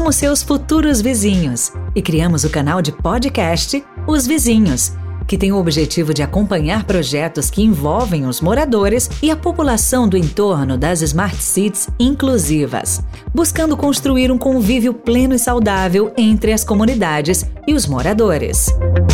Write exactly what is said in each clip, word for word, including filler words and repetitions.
somos seus futuros vizinhos e criamos o canal de podcast Os Vizinhos, que tem o objetivo de acompanhar projetos que envolvem os moradores e a população do entorno das Smart Cities inclusivas, buscando construir um convívio pleno e saudável entre as comunidades e os moradores.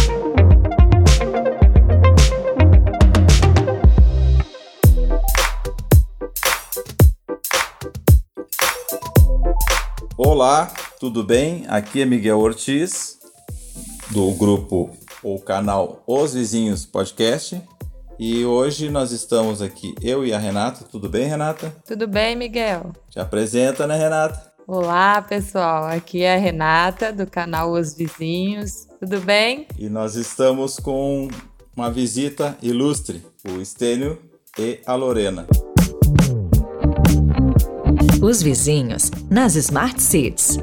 Olá, tudo bem? Aqui é Miguel Ortiz, do grupo ou canal Os Vizinhos Podcast, e hoje nós estamos aqui, eu e a Renata. Tudo bem, Renata? Tudo bem, Miguel? Te apresenta, né, Renata? Olá, pessoal, aqui é a Renata, do canal Os Vizinhos, tudo bem? E nós estamos com uma visita ilustre, o Estênio e a Lorena. Os Vizinhos nas Smart Cities.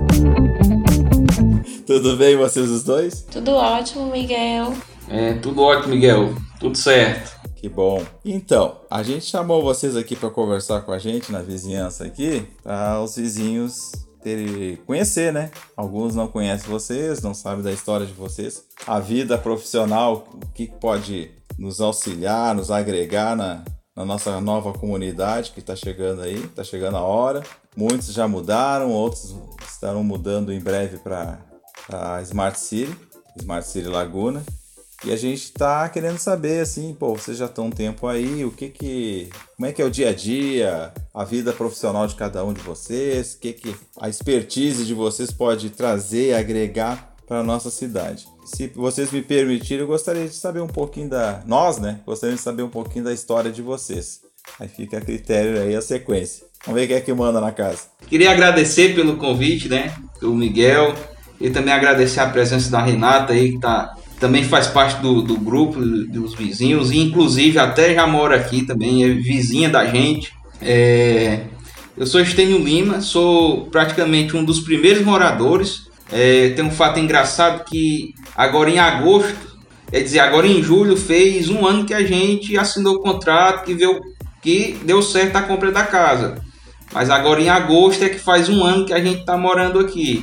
Tudo bem, vocês os dois? Tudo ótimo, Miguel. É, tudo ótimo, Miguel. Tudo certo. Que bom. Então, a gente chamou vocês aqui para conversar com a gente na vizinhança aqui, para os vizinhos terem, conhecer, né? Alguns não conhecem vocês, não sabem da história de vocês. A vida profissional, o que pode nos auxiliar, nos agregar na, na nossa nova comunidade que está chegando aí, está chegando a hora. Muitos já mudaram, outros estarão mudando em breve para a Smart City, Smart City Laguna. E a gente está querendo saber, assim, pô, vocês já estão um tempo aí, o que que, como é que é o dia a dia, a vida profissional de cada um de vocês, o que que a expertise de vocês pode trazer e agregar para a nossa cidade. Se vocês me permitirem, eu gostaria de saber um pouquinho da... Nós, né? Gostaríamos de saber um pouquinho da história de vocês. Aí fica a critério aí a sequência. Vamos ver quem é que manda na casa. Queria agradecer pelo convite, né? O Miguel. E também agradecer a presença da Renata aí, que tá, também faz parte do, do grupo dos vizinhos. E inclusive até já mora aqui também, é vizinha da gente. É... Eu sou Estênio Lima, sou praticamente um dos primeiros moradores. É... Tem um fato engraçado que agora em agosto, quer dizer, agora em julho, fez um ano que a gente assinou o contrato e viu que deu certo a compra da casa. Mas agora em agosto é que faz um ano que a gente está morando aqui.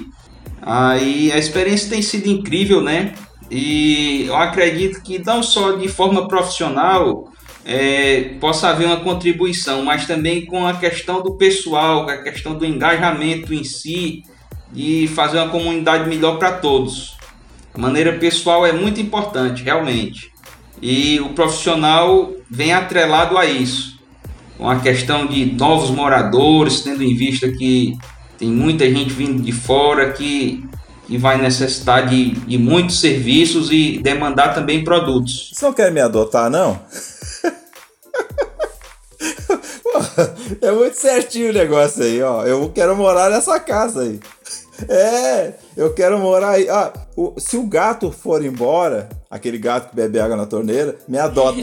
Aí a experiência tem sido incrível, né? E eu acredito que não só de forma profissional é, possa haver uma contribuição, mas também com a questão do pessoal, com a questão do engajamento em si, de fazer uma comunidade melhor para todos. A maneira pessoal é muito importante, realmente. E o profissional vem atrelado a isso. Com a questão de novos moradores, tendo em vista que tem muita gente vindo de fora que, que vai necessitar de, de muitos serviços e demandar também produtos. Vocês não querem me adotar, não? É muito certinho o negócio aí, ó. Eu quero morar nessa casa aí. É, eu quero morar aí. Ah, o, se o gato for embora, aquele gato que bebe água na torneira, me adota.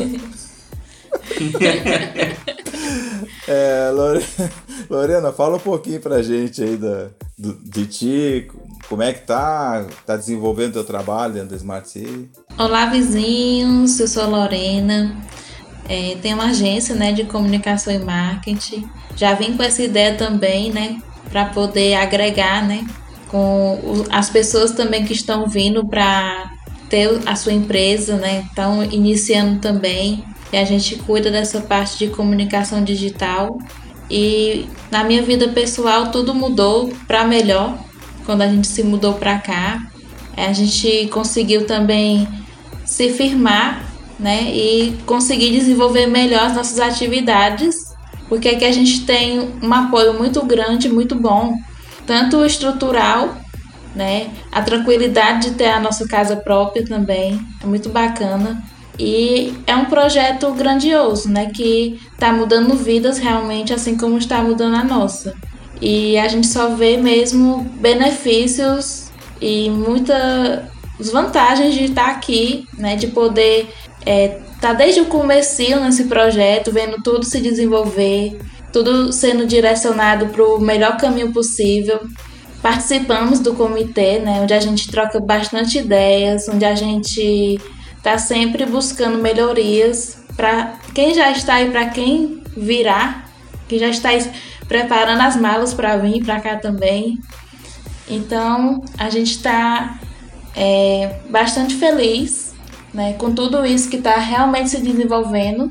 É, Lorena, Lorena, fala um pouquinho pra gente aí da, do, de ti, como é que tá, tá desenvolvendo teu trabalho dentro da Smart City? Olá, vizinhos, eu sou a Lorena, é, tenho uma agência, né, de comunicação e marketing, já vim com essa ideia também, né, para poder agregar, né, com o, as pessoas também que estão vindo para ter a sua empresa, né, estão iniciando também. E a gente cuida dessa parte de comunicação digital. E na minha vida pessoal tudo mudou para melhor quando a gente se mudou para cá. A gente conseguiu também se firmar, né, e conseguir desenvolver melhor as nossas atividades, porque aqui a gente tem um apoio muito grande, muito bom, tanto estrutural, né, a tranquilidade de ter a nossa casa própria também, é muito bacana. E é um projeto grandioso, né, que está mudando vidas realmente, assim como está mudando a nossa. E a gente só vê mesmo benefícios e muitas vantagens de estar aqui, né, de poder é, estar desde o comecinho nesse projeto, vendo tudo se desenvolver, tudo sendo direcionado para o melhor caminho possível. Participamos do comitê, né, onde a gente troca bastante ideias, onde a gente está sempre buscando melhorias para quem já está aí, para quem virá, que já está preparando as malas para vir para cá também. Então, a gente está é, bastante feliz, né, com tudo isso que está realmente se desenvolvendo.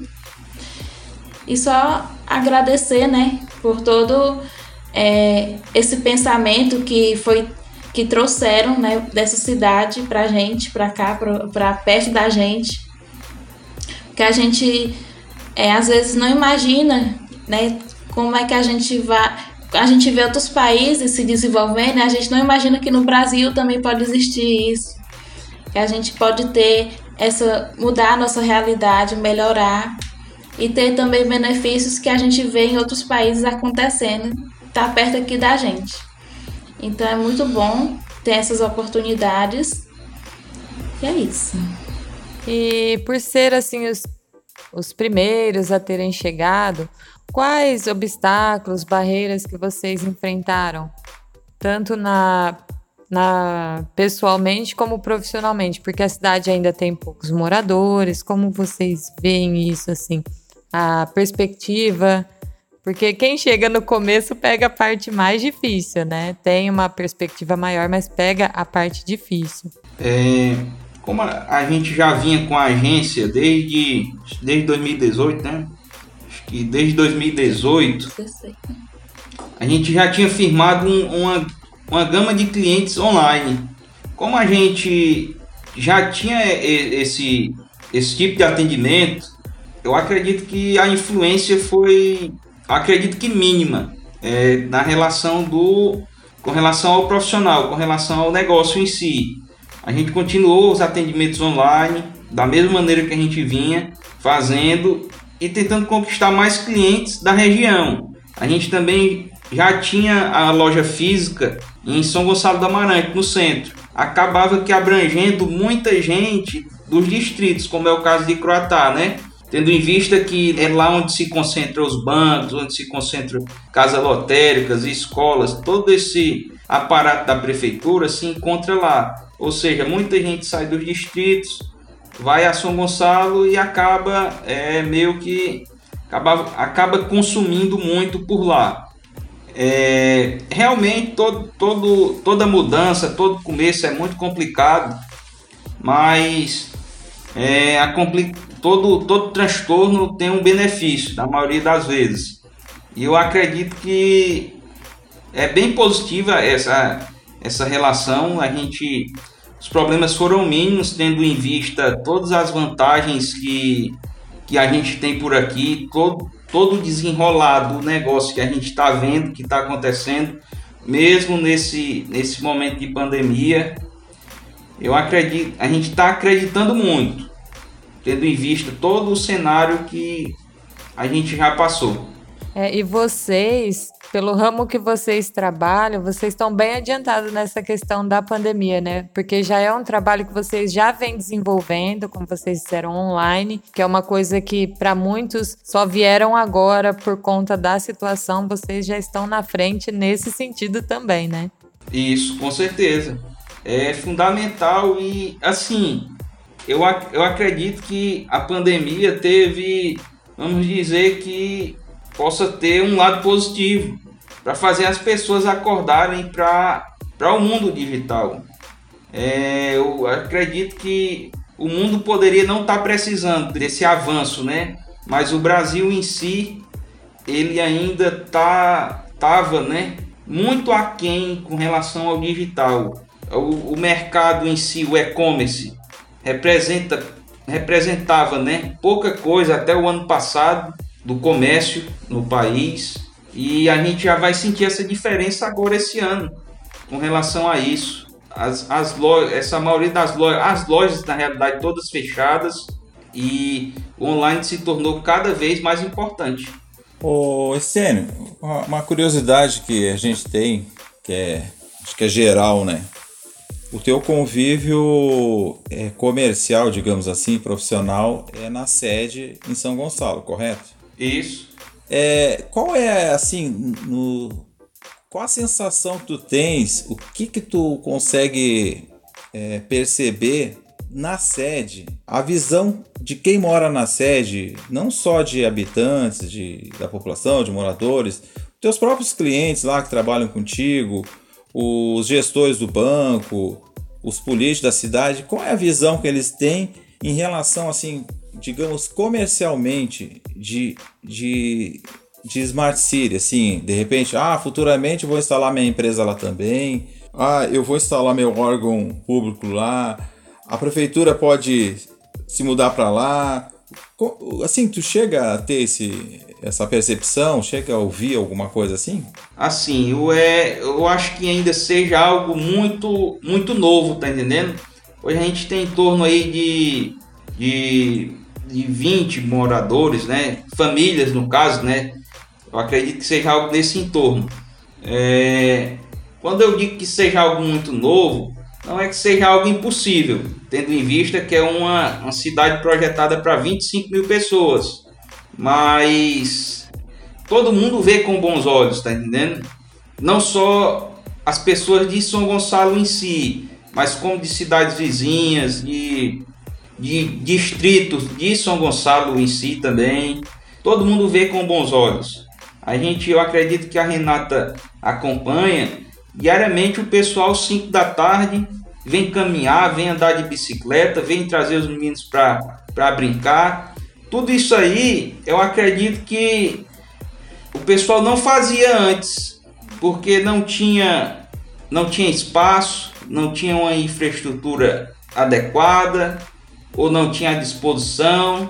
E só agradecer, né, por todo é, esse pensamento que foi que trouxeram, né, dessa cidade para a gente, para cá, para perto da gente. Que a gente é, às vezes não imagina, né, como é que a gente vai. A gente vê outros países se desenvolvendo, né? A gente não imagina que no Brasil também pode existir isso. Que a gente pode ter essa, mudar a nossa realidade, melhorar e ter também benefícios que a gente vê em outros países acontecendo, tá perto aqui da gente. Então é muito bom ter essas oportunidades. E é isso. E por ser assim os, os primeiros a terem chegado, quais obstáculos, barreiras que vocês enfrentaram, tanto na, na pessoalmente como profissionalmente? Porque a cidade ainda tem poucos moradores. Como vocês veem isso, assim, a perspectiva? Porque quem chega no começo pega a parte mais difícil, né? Tem uma perspectiva maior, mas pega a parte difícil. É, como a, a gente já vinha com a agência desde, desde dois mil e dezoito, né? E desde dois mil e dezoito, a gente já tinha firmado um, uma, uma gama de clientes online. Como a gente já tinha esse, esse tipo de atendimento, eu acredito que a influência foi, acredito que mínima, é, na relação do, com relação ao profissional, com relação ao negócio em si. A gente continuou os atendimentos online da mesma maneira que a gente vinha fazendo e tentando conquistar mais clientes da região. A gente também já tinha a loja física em São Gonçalo do Amarante, no centro. Acabava que abrangendo muita gente dos distritos, como é o caso de Croatá, né? Tendo em vista que é lá onde se concentram os bancos, onde se concentram casas lotéricas, escolas, todo esse aparato da prefeitura se encontra lá. Ou seja, muita gente sai dos distritos, vai a São Gonçalo e acaba é, meio que acaba, acaba consumindo muito por lá. É, realmente todo, todo, toda mudança, todo começo é muito complicado, mas é, a compli- todo, todo transtorno tem um benefício, na maioria das vezes. E eu acredito que é bem positiva essa, essa relação. A gente... Os problemas foram mínimos, tendo em vista todas as vantagens que, que a gente tem por aqui, todo, todo o desenrolar do negócio que a gente está vendo, que está acontecendo, mesmo nesse, nesse momento de pandemia. Eu acredito, a gente está acreditando muito, tendo em vista todo o cenário que a gente já passou. É, e vocês, pelo ramo que vocês trabalham, vocês estão bem adiantados nessa questão da pandemia, né? Porque já é um trabalho que vocês já vêm desenvolvendo, como vocês disseram, online, que é uma coisa que para muitos só vieram agora por conta da situação. Vocês já estão na frente nesse sentido também, né? Isso, com certeza. É fundamental e, assim, eu, ac- eu acredito que a pandemia teve, vamos dizer que possa ter um lado positivo para fazer as pessoas acordarem para o mundo digital. É, eu acredito que o mundo poderia não estar precisando desse avanço, né? Mas o Brasil em si, ele ainda tá, tava, né, muito aquém com relação ao digital. O, o mercado em si, o e-commerce, representa, representava, né, pouca coisa até o ano passado do comércio no país, e a gente já vai sentir essa diferença agora esse ano com relação a isso. As, as lojas, essa maioria das lojas, as lojas na realidade todas fechadas, e o online se tornou cada vez mais importante. Ô, Essênio, uma curiosidade que a gente tem, que é, acho que é geral, né? O teu convívio é, comercial, digamos assim, profissional, é na sede em São Gonçalo, correto? Isso. É, qual é, assim, no, qual a sensação que tu tens, o que que tu consegue é, perceber na sede, a visão de quem mora na sede, não só de habitantes, de, da população, de moradores, teus próprios clientes lá que trabalham contigo, os gestores do banco, os políticos da cidade, qual é a visão que eles têm em relação, assim, digamos, comercialmente de, de, de Smart City, assim, de repente, ah, futuramente eu vou instalar minha empresa lá também, ah, eu vou instalar meu órgão público lá, a prefeitura pode se mudar para lá. Assim, tu chega a ter esse, essa percepção, chega a ouvir alguma coisa assim? Assim, eu, é, eu acho que ainda seja algo muito, muito novo, tá entendendo? Hoje a gente tem em torno aí de, de, de vinte moradores, né? Famílias no caso, né? Eu acredito que seja algo nesse entorno. É, quando eu digo que seja algo muito novo, não é que seja algo impossível, tendo em vista que é uma, uma cidade projetada para vinte e cinco mil pessoas. Mas todo mundo vê com bons olhos, tá entendendo? Não só as pessoas de São Gonçalo em si, mas como de cidades vizinhas, de, de distritos de São Gonçalo em si também. Todo mundo vê com bons olhos. A gente, eu acredito que a Renata acompanha. Diariamente o pessoal, cinco da tarde, vem caminhar, vem andar de bicicleta, vem trazer os meninos para brincar. Tudo isso aí, eu acredito que o pessoal não fazia antes, porque não tinha, não tinha espaço, não tinha uma infraestrutura adequada, ou não tinha à disposição.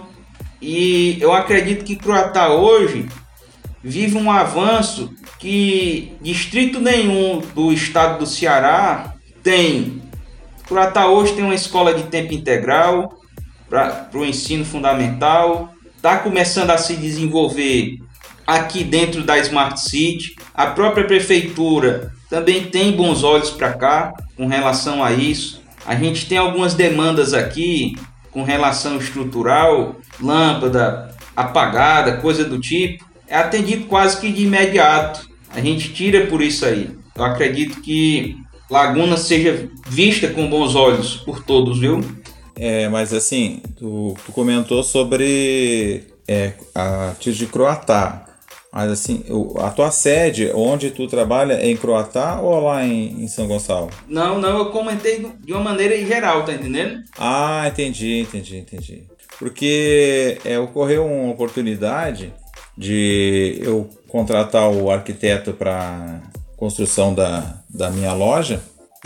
E eu acredito que Croatá hoje vive um avanço que distrito nenhum do estado do Ceará tem. Croatá hoje tem uma escola de tempo integral para o ensino fundamental, está começando a se desenvolver aqui dentro da Smart City. A própria prefeitura também tem bons olhos para cá com relação a isso. A gente tem algumas demandas aqui com relação estrutural, lâmpada apagada, coisa do tipo. É atendido quase que de imediato. A gente tira por isso aí. Eu acredito que Laguna seja vista com bons olhos por todos, viu? É, mas assim, tu, tu comentou sobre é, a tiro de Croatá. Mas assim, a tua sede, onde tu trabalha, é em Croatá ou lá em, em São Gonçalo? Não, não, eu comentei de uma maneira geral, tá entendendo? Ah, entendi, entendi, entendi. Porque é, ocorreu uma oportunidade de eu contratar o arquiteto para construção da, da minha loja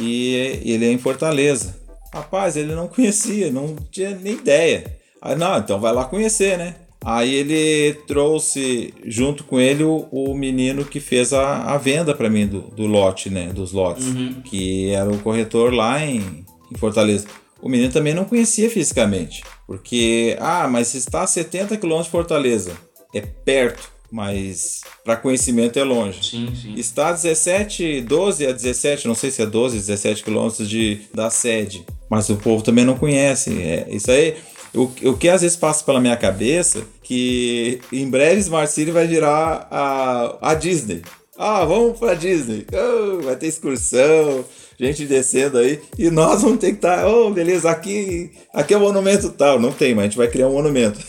e ele é em Fortaleza. Rapaz, ele não conhecia, não tinha nem ideia. Aí, não, então vai lá conhecer, né? Aí ele trouxe junto com ele o, o menino que fez a, a venda para mim do, do lote, né? Dos lotes, uhum. Que era o corretor lá em, em Fortaleza. O menino também não conhecia fisicamente, porque, ah, mas está a setenta quilômetros de Fortaleza. É perto, mas para conhecimento é longe. Sim, sim. Está a dezessete, doze a dezessete, não sei se é doze, dezessete quilômetros de, da sede. Mas o povo também não conhece. É, isso aí, o, o que às vezes passa pela minha cabeça, que em breve Smart City vai virar a, a Disney. Ah, vamos pra Disney. Oh, vai ter excursão, gente descendo aí. E nós vamos ter que estar... Tá, oh, beleza, aqui, aqui é o monumento tal. Não tem, mas a gente vai criar um monumento.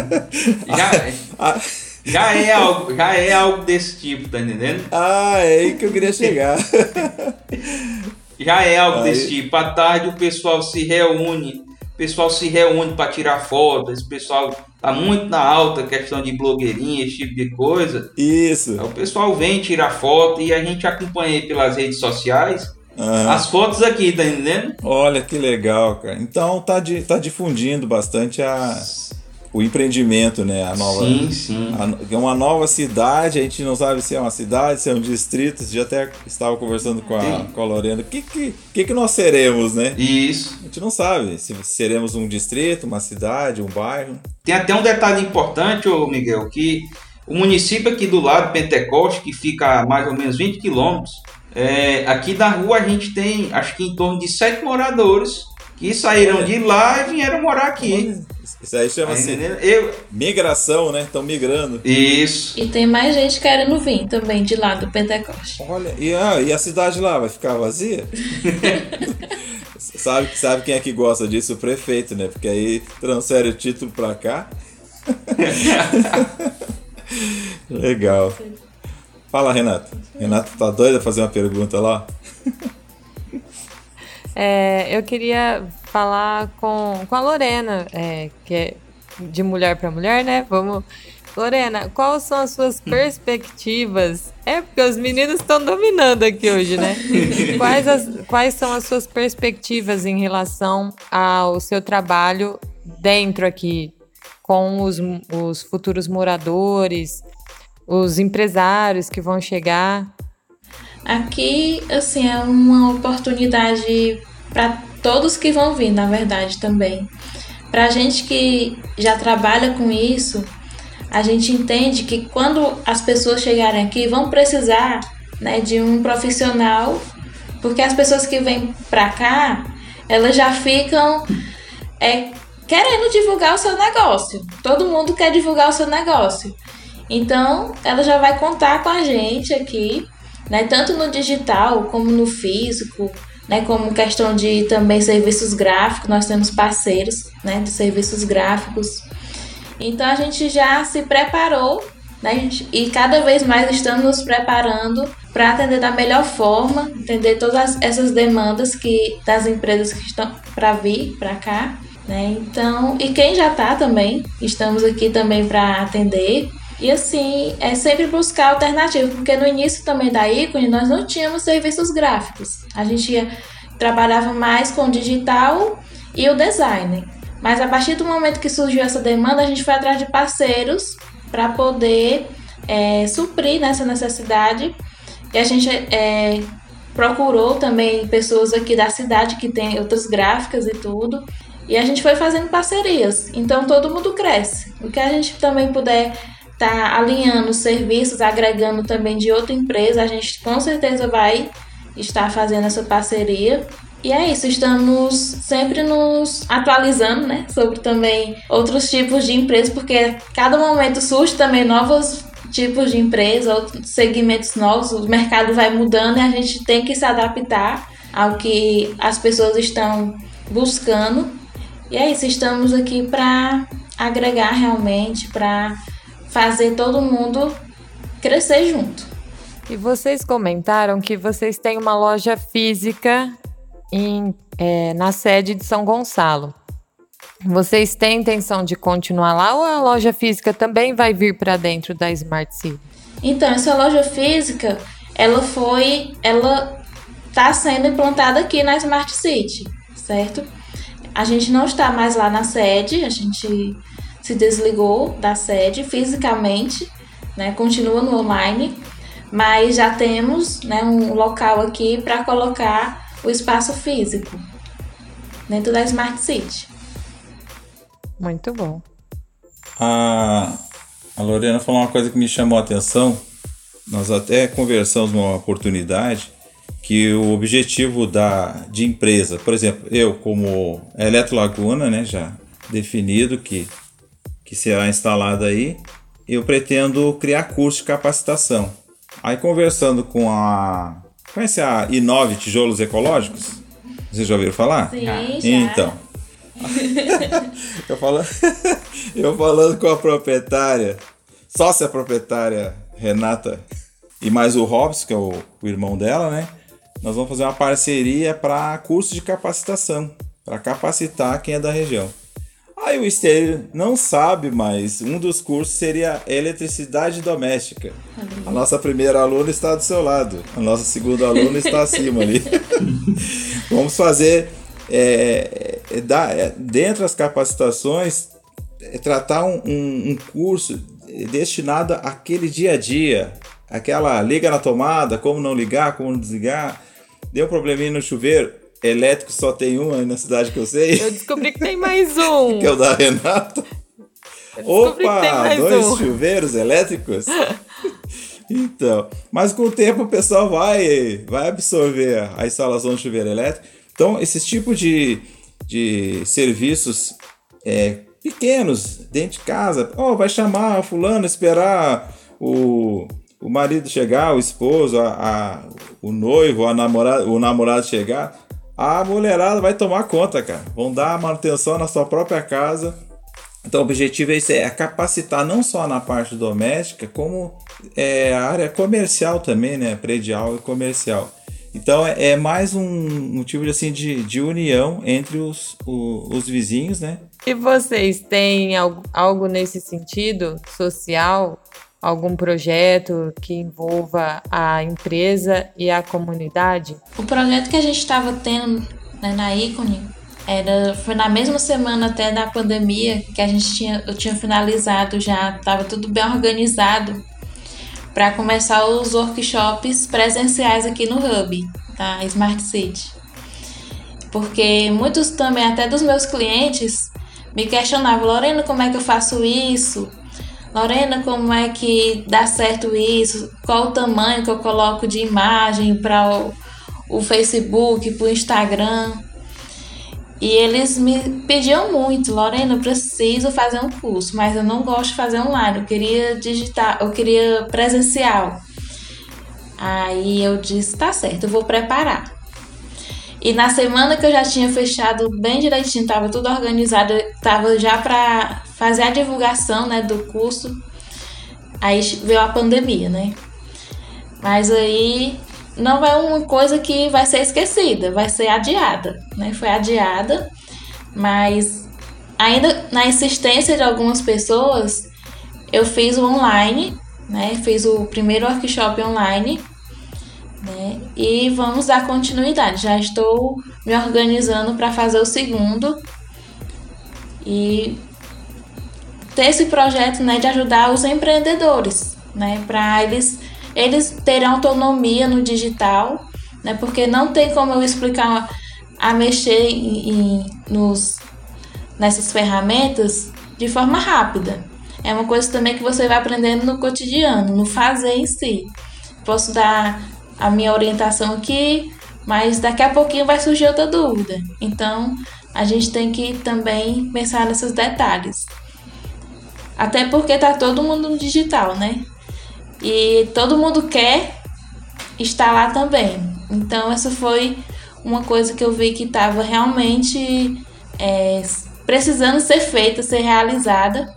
Já é, ah, já é, algo, já é algo desse tipo, tá entendendo? Ah, é aí que eu queria chegar. Já é algo aí. desse tipo. À tarde o pessoal se reúne. O pessoal se reúne para tirar foto. Esse pessoal tá muito na alta questão de blogueirinha, esse tipo de coisa. Isso. Aí o pessoal vem tirar foto e a gente acompanha aí pelas redes sociais uhum. as fotos aqui, tá entendendo? Olha que legal, cara. Então tá, di, tá difundindo bastante a, o empreendimento, né? A nova, sim, sim. A, uma nova cidade, a gente não sabe se é uma cidade, se é um distrito. Você já até estava conversando com a, com a Lorena. O que, que, que, que nós seremos, né? Isso. A gente não sabe se seremos um distrito, uma cidade, um bairro. Tem até um detalhe importante, ô Miguel, que o município aqui do lado, Pentecoste, que fica a mais ou menos vinte quilômetros, é, aqui da rua a gente tem, acho que em torno de sete moradores que saíram de lá e vieram morar aqui. Isso aí chama-se eu... migração, né? Estão migrando. Isso. E tem mais gente querendo vir também de lá do Pentecoste. Olha, e, ah, e a cidade lá vai ficar vazia? sabe, sabe quem é que gosta disso? O prefeito, né? Porque aí transfere o título pra cá. Legal. Fala, Renato. Renato tá doido a fazer uma pergunta lá? É, eu queria falar com, com a Lorena, é, que é de mulher para mulher, né? Vamos. Lorena, quais são as suas perspectivas? É porque os meninos estão dominando aqui hoje, né? Quais, as, quais são as suas perspectivas em relação ao seu trabalho dentro aqui, com os, os futuros moradores, os empresários que vão chegar? Aqui, assim, é uma oportunidade para todos que vão vir, na verdade, também. Para a gente que já trabalha com isso, a gente entende que quando as pessoas chegarem aqui, vão precisar, né, de um profissional, porque as pessoas que vêm para cá, elas já ficam é, querendo divulgar o seu negócio. Todo mundo quer divulgar o seu negócio. Então, ela já vai contar com a gente aqui, né, tanto no digital como no físico, né, como questão de também serviços gráficos. Nós temos parceiros, né, de serviços gráficos. Então a gente já se preparou, né, e cada vez mais estamos nos preparando para atender da melhor forma, atender todas essas demandas que das empresas que estão para vir para cá, né? Então, e quem já está também, estamos aqui também para atender. E assim, é sempre buscar alternativas, porque no início também da Ícone nós não tínhamos serviços gráficos. A gente ia, trabalhava mais com o digital e o design. Mas a partir do momento que surgiu essa demanda, a gente foi atrás de parceiros para poder é, suprir nessa necessidade. E a gente é, procurou também pessoas aqui da cidade que tem outras gráficas e tudo. E a gente foi fazendo parcerias. Então todo mundo cresce. O que a gente também puder tá alinhando os serviços, agregando também de outra empresa, a gente com certeza vai estar fazendo essa parceria. E é isso, estamos sempre nos atualizando, né, sobre também outros tipos de empresas, porque cada momento surge também novos tipos de empresa, outros segmentos novos, o mercado vai mudando e a gente tem que se adaptar ao que as pessoas estão buscando. E é isso, estamos aqui para agregar realmente, para fazer todo mundo crescer junto. E vocês comentaram que vocês têm uma loja física em, é, na sede de São Gonçalo. Vocês têm intenção de continuar lá ou a loja física também vai vir para dentro da Smart City? Então, essa loja física, ela foi, ela está sendo implantada aqui na Smart City, certo? A gente não está mais lá na sede, a gente se desligou da sede fisicamente, né, continua no online, mas já temos, né, um local aqui para colocar o espaço físico dentro da Smart City. Muito bom. A, a Lorena falou uma coisa que me chamou a atenção. Nós até conversamos numa oportunidade que o objetivo da, de empresa, por exemplo, eu como Eletro Laguna, né, já definido que que será instalado aí, eu pretendo criar curso de capacitação. Aí conversando com a... Conhece a Inove Tijolos Ecológicos? Vocês já ouviram falar? Sim, já. Então, eu, falando, eu falando com a proprietária, sócia proprietária Renata, e mais o Robson, que é o, o irmão dela, né? Nós vamos fazer uma parceria para curso de capacitação, para capacitar quem é da região. Aí o Estênio não sabe, mas um dos cursos seria eletricidade doméstica. A nossa primeira aluna está do seu lado, a nossa segunda aluna está acima ali. Vamos fazer, é, é, é, dentro das capacitações, é, tratar um, um, um curso destinado àquele dia a dia, aquela liga na tomada, como não ligar, como não desligar, deu um probleminha no chuveiro, elétrico só tem um aí na cidade que eu sei. Eu descobri que tem mais um. Que é o da Renata. Opa, dois um. chuveiros elétricos. Então, mas com o tempo o pessoal vai, vai absorver a instalação do chuveiro elétrico. Então, esses tipos de, de serviços é, pequenos, dentro de casa, oh, vai chamar fulano, esperar o, o marido chegar, o esposo, a, a, o noivo, a namorada, o namorado chegar. A mulherada vai tomar conta, cara. Vão dar manutenção na sua própria casa. Então o objetivo é, esse, é capacitar não só na parte doméstica, como é, a área comercial também, né? Predial e comercial. Então é, é mais um motivo um assim, de, de união entre os, o, os vizinhos, né? E vocês têm algo, algo nesse sentido social? Algum projeto que envolva a empresa e a comunidade? O projeto que a gente estava tendo, né, na Ícone era, foi na mesma semana até da pandemia que a gente tinha, eu tinha finalizado já, estava tudo bem organizado para começar os workshops presenciais aqui no Hub, da Smart City. Porque muitos também, até dos meus clientes, me questionavam: Lorena, como é que eu faço isso? Lorena, como é que dá certo isso? Qual o tamanho que eu coloco de imagem para o, o Facebook, para o Instagram? E eles me pediam muito: Lorena, eu preciso fazer um curso, mas eu não gosto de fazer online, eu queria digital, eu queria presencial. Aí eu disse: tá certo, eu vou preparar. E na semana que eu já tinha fechado bem direitinho, estava tudo organizado, estava já para fazer a divulgação, né, do curso, aí veio a pandemia, né? Mas aí não é uma coisa que vai ser esquecida, vai ser adiada, né? Foi adiada, mas ainda na insistência de algumas pessoas, eu fiz o online, né? Fiz o primeiro workshop online, né? E vamos dar continuidade. Já estou me organizando para fazer o segundo e ter esse projeto, né, de ajudar os empreendedores, né, para eles eles terem autonomia no digital, né, porque não tem como eu explicar a mexer em, em, nos, nessas ferramentas de forma rápida. É uma coisa também que você vai aprendendo no cotidiano, no fazer em si. Posso dar a minha orientação aqui, mas daqui a pouquinho vai surgir outra dúvida. Então, a gente tem que também pensar nesses detalhes. Até porque tá todo mundo no digital, né? E todo mundo quer estar lá também. Então, essa foi uma coisa que eu vi que estava realmente é, precisando ser feita, ser realizada.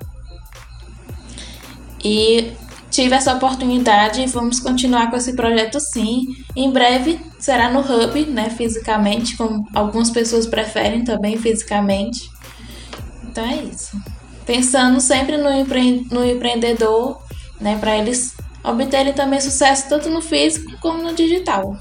E tive essa oportunidade e vamos continuar com esse projeto sim. Em breve será no Hub, né, fisicamente, como algumas pessoas preferem também fisicamente. Então é isso. Pensando sempre no, empre... no empreendedor, né, para eles obterem também sucesso tanto no físico como no digital.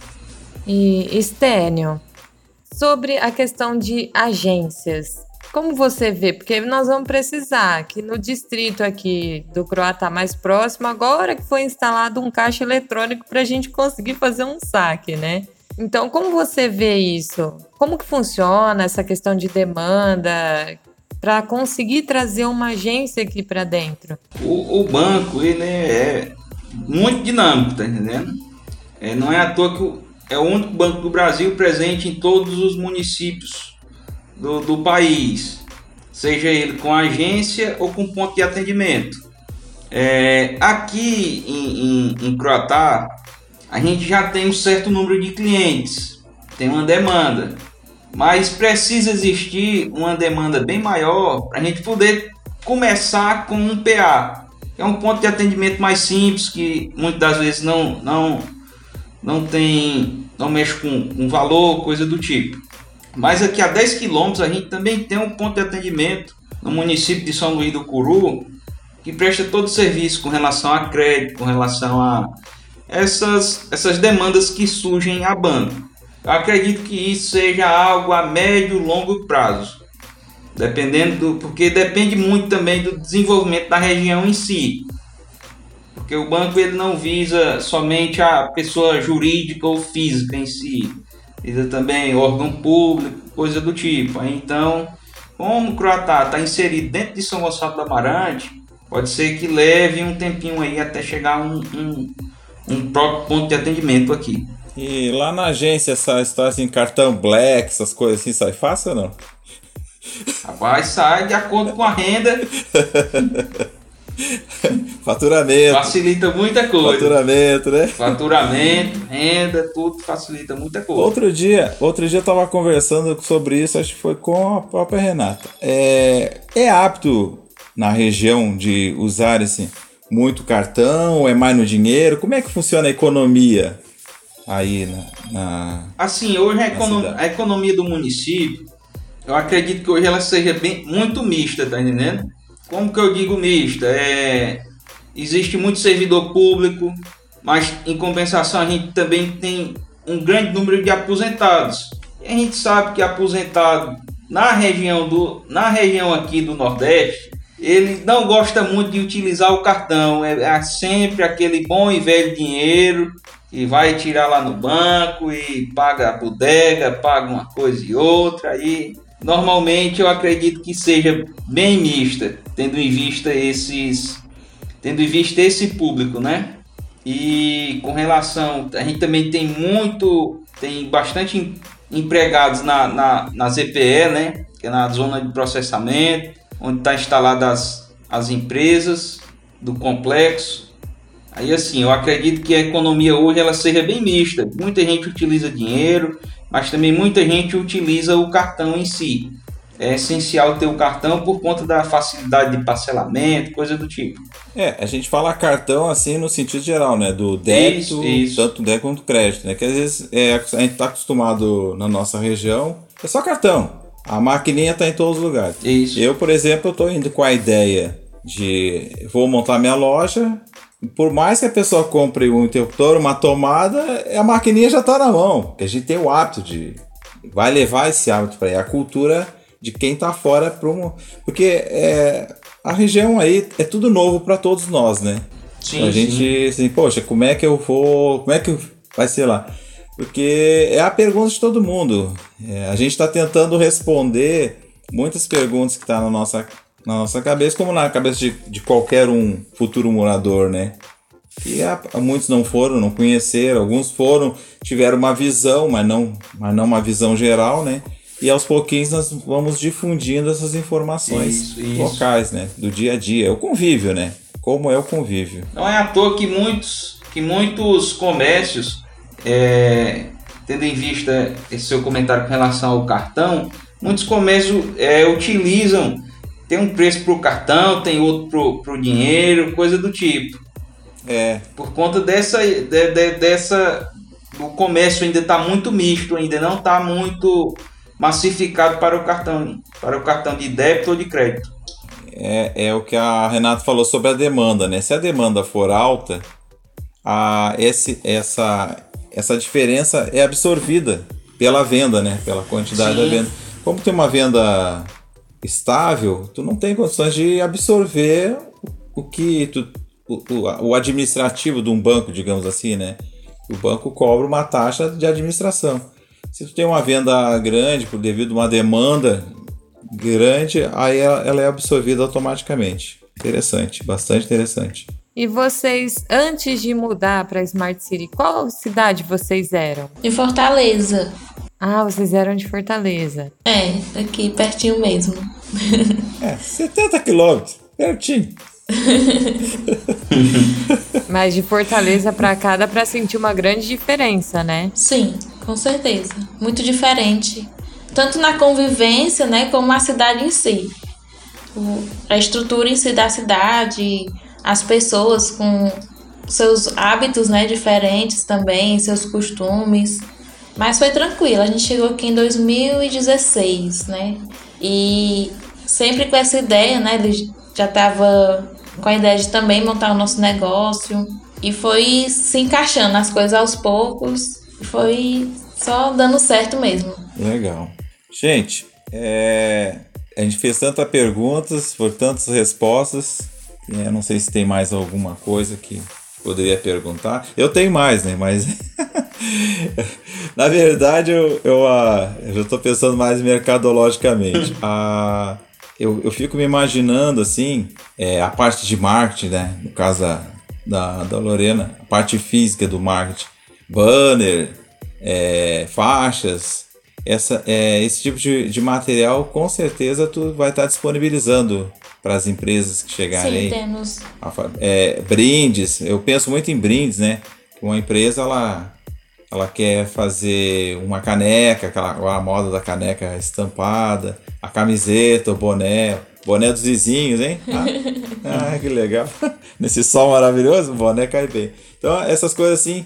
E Estênio, sobre a questão de agências, como você vê? Porque nós vamos precisar que no distrito aqui do Croatá mais próximo, agora que foi instalado um caixa eletrônico para a gente conseguir fazer um saque, né? Então, como você vê isso? Como que funciona essa questão de demanda para conseguir trazer uma agência aqui para dentro? O, o banco, ele é muito dinâmico, tá entendendo? É, não é à toa que o, é o único banco do Brasil presente em todos os municípios do, do país, seja ele com agência ou com ponto de atendimento. É, aqui em, em, em Croatá, a gente já tem um certo número de clientes, tem uma demanda, mas precisa existir uma demanda bem maior para a gente poder começar com um P A, que é um ponto de atendimento mais simples, que muitas das vezes não, não, não, tem, não mexe com, com valor, coisa do tipo. Mas aqui a dez quilômetros a gente também tem um ponto de atendimento no município de São Luís do Curu, que presta todo o serviço com relação a crédito, com relação a essas, essas demandas que surgem a banco. Eu acredito que isso seja algo a médio e longo prazo, dependendo do, porque depende muito também do desenvolvimento da região em si. Porque o banco ele não visa somente a pessoa jurídica ou física em si, visa também órgão público, coisa do tipo. Então, como o Croatá está inserido dentro de São Gonçalo do Amarante, pode ser que leve um tempinho aí até chegar um, um, um próprio ponto de atendimento aqui. E lá na agência, essa história assim, cartão black, essas coisas assim, sai fácil ou não? Rapaz, sai de acordo com a renda. Faturamento. Facilita muita coisa. Faturamento, né? Faturamento, renda, tudo facilita muita coisa. Outro dia, outro dia eu tava conversando sobre isso, acho que foi com a própria Renata. É, é apto na região de usar esse muito cartão? É mais no dinheiro? Como é que funciona a economia aí na... na assim, hoje a, na econo- cidade? a economia do município, eu acredito que hoje ela seja bem, muito mista, tá entendendo? Como que eu digo mista? É, existe muito servidor público, mas em compensação a gente também tem um grande número de aposentados. E a gente sabe que aposentado na região, do, na região aqui do Nordeste, ele não gosta muito de utilizar o cartão. É, é sempre aquele bom e velho dinheiro e vai tirar lá no banco e paga a bodega, paga uma coisa e outra. Aí, normalmente eu acredito que seja bem mista, tendo em vista esses, tendo em vista esse público, né? E com relação, a gente também tem muito, tem bastante empregados na, na, na Z P E, né? Que é na zona de processamento, onde está instaladas as, as empresas do complexo. Aí assim, eu acredito que a economia hoje ela seja bem mista. Muita gente utiliza dinheiro, mas também muita gente utiliza o cartão em si. É essencial ter o cartão por conta da facilidade de parcelamento, coisa do tipo. É, a gente fala cartão assim no sentido geral, né? Do débito, Isso, isso. tanto débito quanto crédito, né? Que às vezes é, a gente tá acostumado na nossa região, é só cartão. A maquininha tá em todos os lugares. Isso. Eu, por exemplo, eu tô indo com a ideia de vou montar minha loja. Por mais que a pessoa compre um interruptor, uma tomada, a maquininha já tá na mão. Porque a gente tem o hábito de... Vai levar esse hábito para aí. A cultura de quem tá fora para um... Porque é, a região aí é tudo novo para todos nós, né? Sim, a gente, sim. assim, poxa, como é que eu vou... Como é que vai ser lá? Porque é a pergunta de todo mundo. É, a gente está tentando responder muitas perguntas que estão tá na nossa, na nossa cabeça, como na cabeça de, de qualquer um futuro morador, né? E há, muitos não foram, não conheceram, alguns foram, tiveram uma visão, mas não, mas não uma visão geral, né? E aos pouquinhos nós vamos difundindo essas informações Isso, isso. locais, né? Do dia a dia, o convívio, né? Como é o convívio. Não é à toa que muitos, que muitos comércios, é, tendo em vista esse seu comentário com relação ao cartão, muitos comércios é, utilizam, tem um preço para o cartão, tem outro para o dinheiro, coisa do tipo. É, Por conta dessa, de, de, dessa, o comércio ainda está muito misto, ainda não está muito massificado para o cartão, para o cartão de débito ou de crédito. É, é o que a Renata falou sobre a demanda, né? Se a demanda for alta, a, esse, essa, essa diferença é absorvida pela venda, né? Pela quantidade Sim. da venda. Como tem uma venda estável, tu não tem condições de absorver o que tu, o, o administrativo de um banco, digamos assim, né? O banco cobra uma taxa de administração. Se tu tem uma venda grande por devido a uma demanda grande, aí ela é absorvida automaticamente. Interessante, bastante interessante. E vocês, antes de mudar para Smart City, qual cidade vocês eram? De Fortaleza. Ah, vocês eram de Fortaleza. É, aqui pertinho mesmo. É, setenta quilômetros, pertinho. Mas de Fortaleza para cá dá para sentir uma grande diferença, né? Sim, com certeza. Muito diferente. Tanto na convivência, né, como na cidade em si. O, a estrutura em si da cidade, as pessoas com seus hábitos, né, diferentes também, seus costumes. Mas foi tranquilo, a gente chegou aqui em dois mil e dezesseis, né? E sempre com essa ideia, né, ele já estava com a ideia de também montar o nosso negócio. E foi se encaixando as coisas aos poucos. E foi só dando certo mesmo. Legal. Gente, é, a gente fez tantas perguntas, foram tantas respostas. Eu não sei se tem mais alguma coisa que poderia perguntar. Eu tenho mais, né? Mas na verdade eu, eu, uh, eu já estou pensando mais mercadologicamente. Uh, eu, eu fico me imaginando assim, é, a parte de marketing, né? No caso da, da, da Lorena, a parte física do marketing, banner, é, faixas. Essa, é, esse tipo de, de material, com certeza, tu vai estar disponibilizando para as empresas que chegarem. Sim, temos. É, brindes, eu penso muito em brindes, né? Uma empresa, ela, ela quer fazer uma caneca, aquela, a moda da caneca estampada, a camiseta, o boné, boné dos vizinhos, hein? Ah, ah, que legal. Nesse sol maravilhoso, o boné cai bem. Então, essas coisas assim,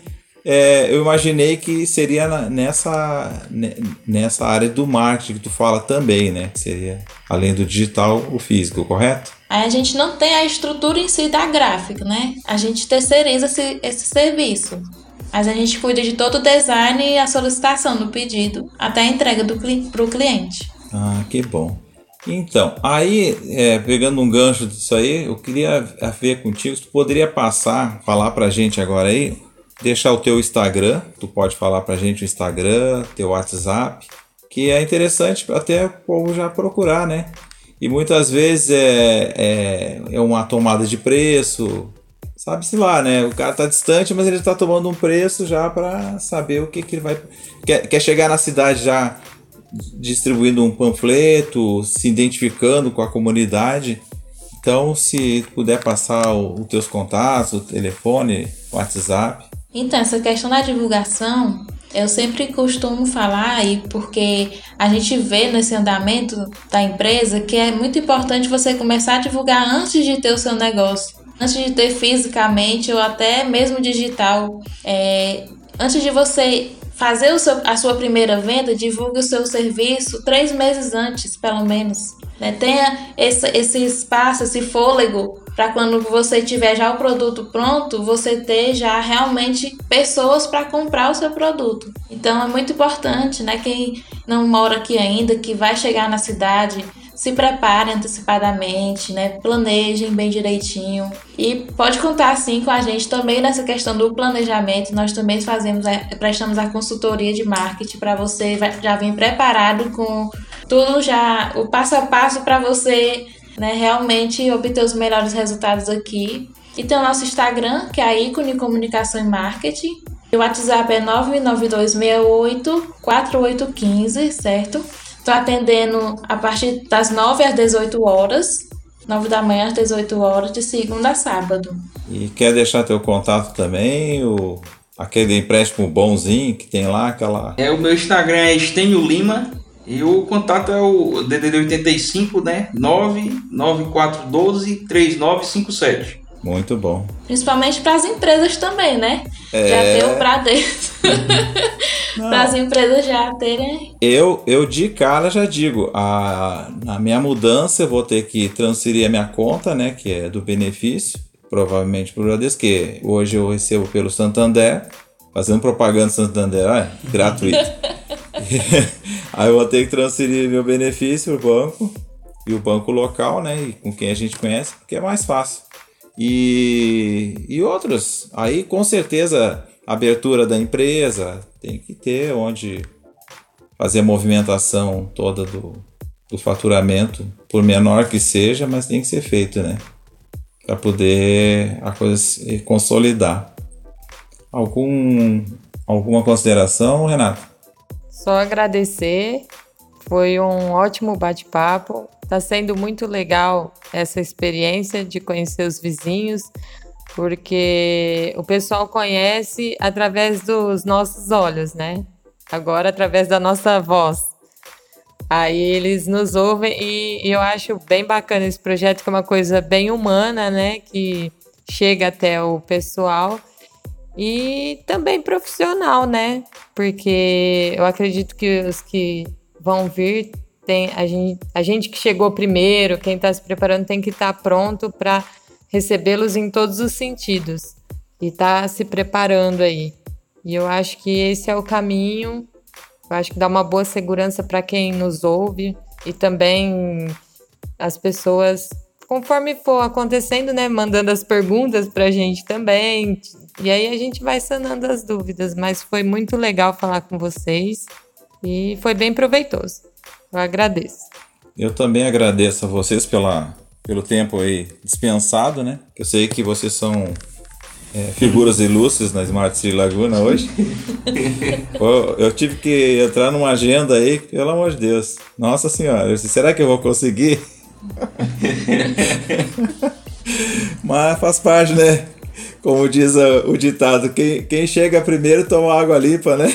é, eu imaginei que seria na, nessa, nessa área do marketing que tu fala também, né? Que seria, além do digital, o físico, correto? Aí a gente não tem a estrutura em si da gráfica, né? A gente terceiriza esse, esse serviço. Mas a gente cuida de todo o design e a solicitação do pedido, até a entrega para o cliente. Ah, que bom. Então, aí, é, pegando um gancho disso aí, eu queria ver contigo, se tu poderia passar, falar pra gente agora aí, deixar o teu Instagram, tu pode falar pra gente o Instagram, teu WhatsApp, que é interessante até o povo já procurar, né? E muitas vezes é, é, é uma tomada de preço, sabe-se lá, né? O cara tá distante, mas ele tá tomando um preço já pra saber o que que ele vai... Quer, quer chegar na cidade já distribuindo um panfleto, se identificando com a comunidade. Então, se puder passar os teus contatos, o telefone, o WhatsApp. Então, essa questão da divulgação, eu sempre costumo falar, e porque a gente vê nesse andamento da empresa que é muito importante você começar a divulgar antes de ter o seu negócio, antes de ter fisicamente ou até mesmo digital. É, antes de você fazer o seu, a sua primeira venda, divulgue o seu serviço três meses antes, pelo menos. Né? Tenha esse, esse espaço, esse fôlego, para quando você tiver já o produto pronto, você ter já realmente pessoas para comprar o seu produto. Então é muito importante, né? Quem não mora aqui ainda, que vai chegar na cidade, se prepare antecipadamente, né? Planejem bem direitinho. E pode contar sim com a gente também nessa questão do planejamento. Nós também fazemos, prestamos a consultoria de marketing para você já vir preparado com tudo já, o passo a passo para você, né, realmente obter os melhores resultados aqui. E tem o nosso Instagram, que é a Ícone Comunicação e Marketing. E o WhatsApp é nove nove dois seis oito quatro oito um cinco, certo? Estou atendendo a partir das nove às dezoito horas, nove da manhã às dezoito horas, de segunda a sábado. E quer deixar teu contato também, o, aquele empréstimo bonzinho que tem lá, aquela... É, o meu Instagram é Estênio Lima e o contato é o D D D oitenta e cinco, né? nove nove quatro um dois três nove cinco sete. Muito bom. Principalmente para as empresas também, né? É... Já ter o pra dentro. Para as empresas já terem. Eu, eu de cara já digo, a, na minha mudança eu vou ter que transferir a minha conta, né? Que é do benefício, provavelmente por Bradesco, que hoje eu recebo pelo Santander, fazendo propaganda do Santander, ah, gratuito. Aí eu vou ter que transferir meu benefício pro banco, e o banco local, né? E com quem a gente conhece, porque é mais fácil. E, e outros, aí com certeza a abertura da empresa tem que ter onde fazer a movimentação toda do, do faturamento, por menor que seja, mas tem que ser feito, né? Para poder a coisa se consolidar. Algum, alguma consideração, Renato? Só agradecer, foi um ótimo bate-papo. Está sendo muito legal essa experiência de conhecer os vizinhos, porque o pessoal conhece através dos nossos olhos, né? Agora através da nossa voz. Aí eles nos ouvem e, e eu acho bem bacana esse projeto, que é uma coisa bem humana, né? Que chega até o pessoal e também profissional, né? Porque eu acredito que os que vão vir, tem a gente, a gente que chegou primeiro, quem está se preparando tem que estar pronto para recebê-los em todos os sentidos e tá se preparando aí. E eu acho que esse é o caminho. Eu acho que dá uma boa segurança para quem nos ouve e também as pessoas, conforme for acontecendo, né, mandando as perguntas para a gente também. E aí a gente vai sanando as dúvidas. Mas foi muito legal falar com vocês e foi bem proveitoso. Eu agradeço. Eu também agradeço a vocês pela, pelo tempo aí dispensado, né? Eu sei que vocês são é, figuras ilustres na Smart City Laguna hoje. eu, eu tive que entrar numa agenda aí, pelo amor de Deus. Nossa Senhora, eu disse, será que eu vou conseguir? Mas faz parte, né? Como diz o, o ditado, quem, quem chega primeiro toma água limpa, né?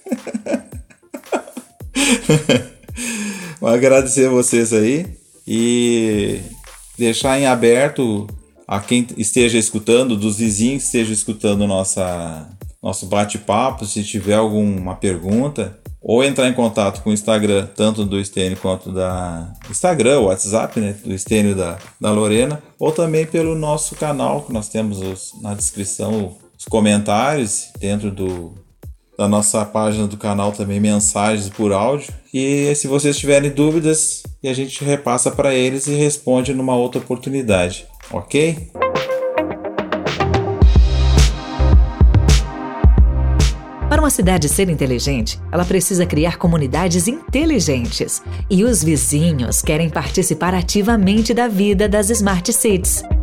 Vou agradecer a vocês aí e deixar em aberto a quem esteja escutando, dos vizinhos que estejam escutando nossa, nosso bate-papo, se tiver alguma pergunta, ou entrar em contato com o Instagram, tanto do Estênio quanto da Instagram, o WhatsApp, né, do Estênio e da, da Lorena, ou também pelo nosso canal, que nós temos os, na descrição os comentários, dentro do, da nossa página do canal também mensagens por áudio. E se vocês tiverem dúvidas, a gente repassa para eles e responde numa outra oportunidade, ok? Para uma cidade ser inteligente, ela precisa criar comunidades inteligentes. E os vizinhos querem participar ativamente da vida das Smart Cities.